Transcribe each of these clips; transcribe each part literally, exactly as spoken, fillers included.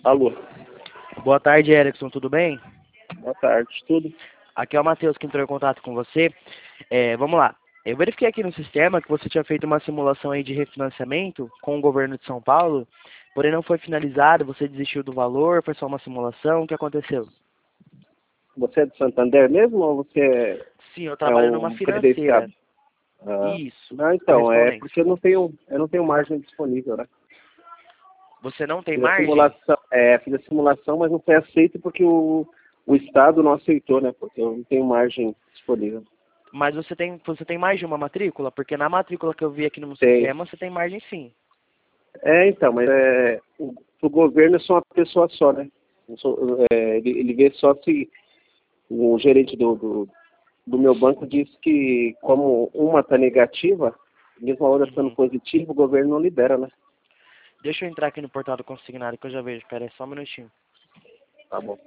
Alô, Boa tarde, Erickson, tudo bem? boa tarde, tudo? Aqui é o Matheus que entrou em contato com você. É, vamos lá. Eu verifiquei aqui no sistema que você tinha feito uma simulação aí de refinanciamento com o governo de São Paulo, porém não foi finalizado, você desistiu do valor, foi só uma simulação, o que aconteceu? Você é de Santander mesmo ou você Sim, eu é trabalho numa um financeira. credenciado? Ah, Isso, não, então, é correspondente. porque eu não tenho, eu não tenho margem disponível, né? Você não tem Fiz a margem? simulação, é, fiz a simulação, mas não foi aceito porque o, o Estado não aceitou, né? Porque eu não tenho margem disponível. Mas você tem, você tem mais de uma matrícula? Porque na matrícula que eu vi aqui no Tem. sistema, você tem margem sim. É, então, mas é, o, o governo é só uma pessoa só, né? Eu sou- é, ele, ele vê só se o gerente do, do, do meu banco disse que como uma está negativa, mesmo a outra estando Uhum. positiva, o governo não libera, né? Deixa eu entrar aqui no portal do consignado que eu já vejo. Espera aí só um minutinho. Tá bom.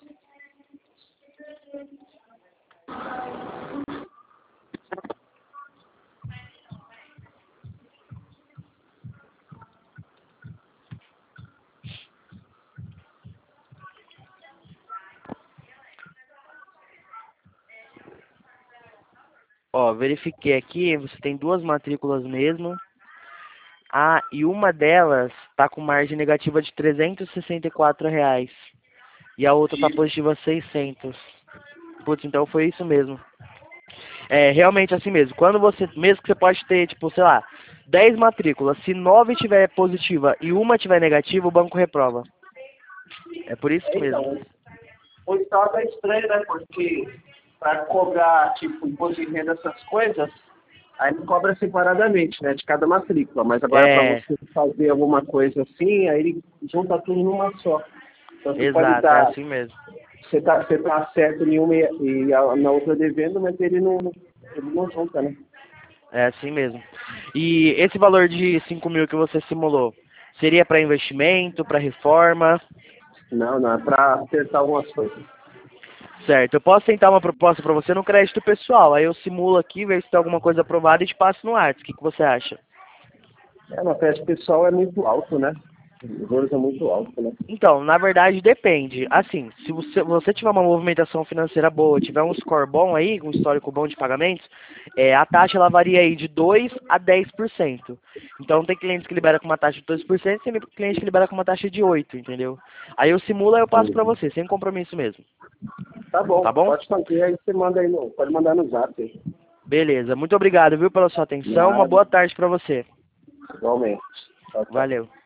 Ó, verifiquei aqui, você tem duas matrículas mesmo. Ah, e uma delas tá com margem negativa de trezentos e sessenta e quatro reais. E a outra tá positiva seiscentos. Putz, então foi isso mesmo. É realmente assim mesmo. Quando você, mesmo que você pode ter, tipo, sei lá, dez matrículas, se nove tiver positiva e uma tiver negativa, o banco reprova. É por isso que mesmo. Então, o Estado é estranho, né? Porque para cobrar, tipo, imposto de renda, essas coisas, aí ele cobra separadamente, né? De cada matrícula. Mas agora, para É, você fazer alguma coisa assim, aí ele junta tudo numa só. Então, você pode exato, é dar, assim mesmo. você tá, você tá certo em uma e, e a- na outra devendo, mas ele não, ele não junta, né? É assim mesmo. E esse valor de cinco mil que você simulou, seria para investimento, para reforma? Não, não, é para acertar algumas coisas. Certo, eu posso tentar uma proposta para você no crédito pessoal. Aí eu simulo aqui, vejo se tem alguma coisa aprovada e te passo no Whats. O que, que você acha? É, na festa pessoal é muito alto, né? Os juros é muito alto, né? Então, na verdade, depende. Assim, se você, você tiver uma movimentação financeira boa, tiver um score bom aí, um histórico bom de pagamentos, é, a taxa ela varia aí de dois a dez por cento. Então, tem clientes que liberam com uma taxa de dois por cento e tem clientes que liberam com uma taxa de oito por cento, entendeu? Aí eu simulo e eu passo para você, sem compromisso mesmo. Tá bom, Tá bom? pode fazer, aí você manda aí, no, pode mandar no zap aí. Beleza. Muito obrigado, viu, pela sua atenção. Uma Nada, boa tarde para você. igualmente. Tchau, tchau. Valeu.